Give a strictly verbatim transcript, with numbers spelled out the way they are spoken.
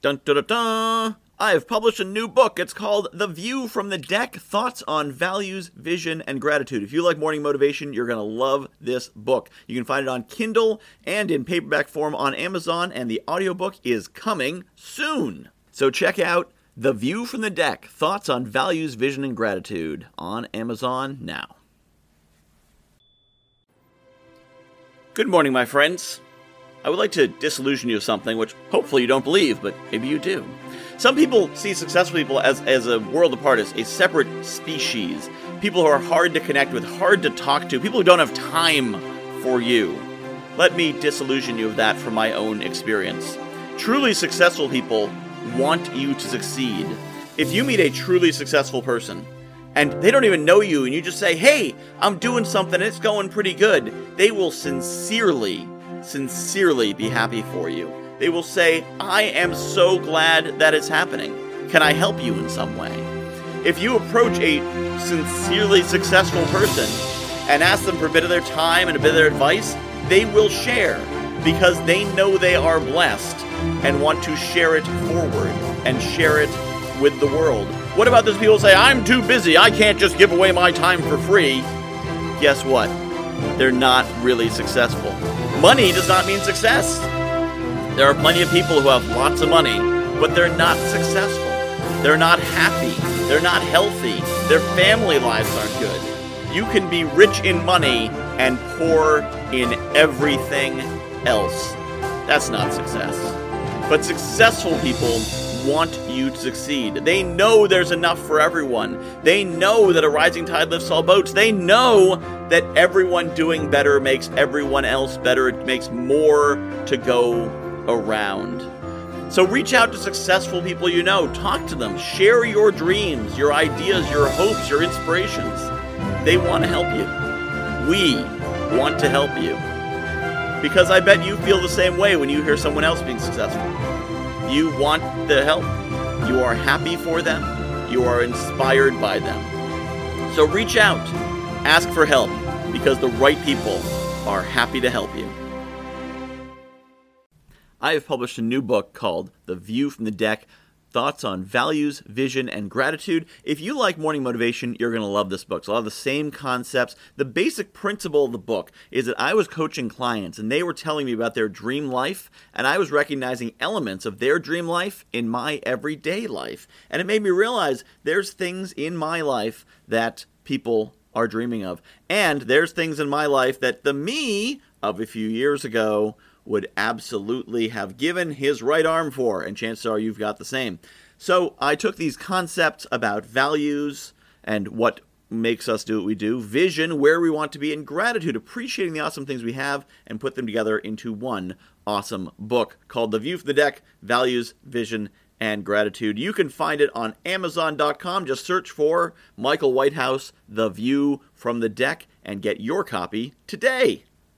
Dun dun dun dun! I've published a new book. It's called The View from the Deck, Thoughts on Values, Vision, and Gratitude. If you like morning motivation, you're going to love this book. You can find it on Kindle and in paperback form on Amazon, and the audiobook is coming soon. So check out The View from the Deck, Thoughts on Values, Vision, and Gratitude on Amazon now. Good morning, my friends. I would like to disillusion you of something, which hopefully you don't believe, but maybe you do. Some people see successful people as, as a world apart, as a separate species. People who are hard to connect with, hard to talk to, people who don't have time for you. Let me disillusion you of that from my own experience. Truly successful people want you to succeed. If you meet a truly successful person, and they don't even know you, and you just say, hey, I'm doing something, and it's going pretty good, they will sincerely, sincerely be happy for you. They will say, I am so glad that it's happening. Can I help you in some way? If you approach a sincerely successful person and ask them for a bit of their time and a bit of their advice, they will share because they know they are blessed and want to share it forward and share it with the world. What about those people who say, I'm too busy, I can't just give away my time for free? Guess what? They're not really successful. Money does not mean success. There are plenty of people who have lots of money, but they're not successful. They're not happy. They're not healthy. Their family lives aren't good. You can be rich in money and poor in everything else. That's not success. But successful people want you to succeed. They know there's enough for everyone. They know that a rising tide lifts all boats. They know that everyone doing better makes everyone else better. It makes more to go around. So reach out to successful people you know. Talk to them. Share your dreams, your ideas, your hopes, your inspirations. They want to help you. We want to help you. Because I bet you feel the same way when you hear someone else being successful. You want the help. You are happy for them. You are inspired by them. So reach out. Ask for help because the right people are happy to help you. I have published a new book called The View from the Deck, Thoughts on Values, Vision, and Gratitude. If you like morning motivation, you're going to love this book. So a lot of the same concepts. The basic principle of the book is that I was coaching clients, and they were telling me about their dream life, and I was recognizing elements of their dream life in my everyday life. And it made me realize there's things in my life that people are dreaming of. And there's things in my life that the me of a few years ago would absolutely have given his right arm for, and chances are you've got the same. So I took these concepts about values and what makes us do what we do, vision, where we want to be, and gratitude, appreciating the awesome things we have, and put them together into one awesome book called The View from the Deck, Values, Vision, and Gratitude. You can find it on Amazon dot com. Just search for Michael Whitehouse, The View from the Deck, and get your copy today.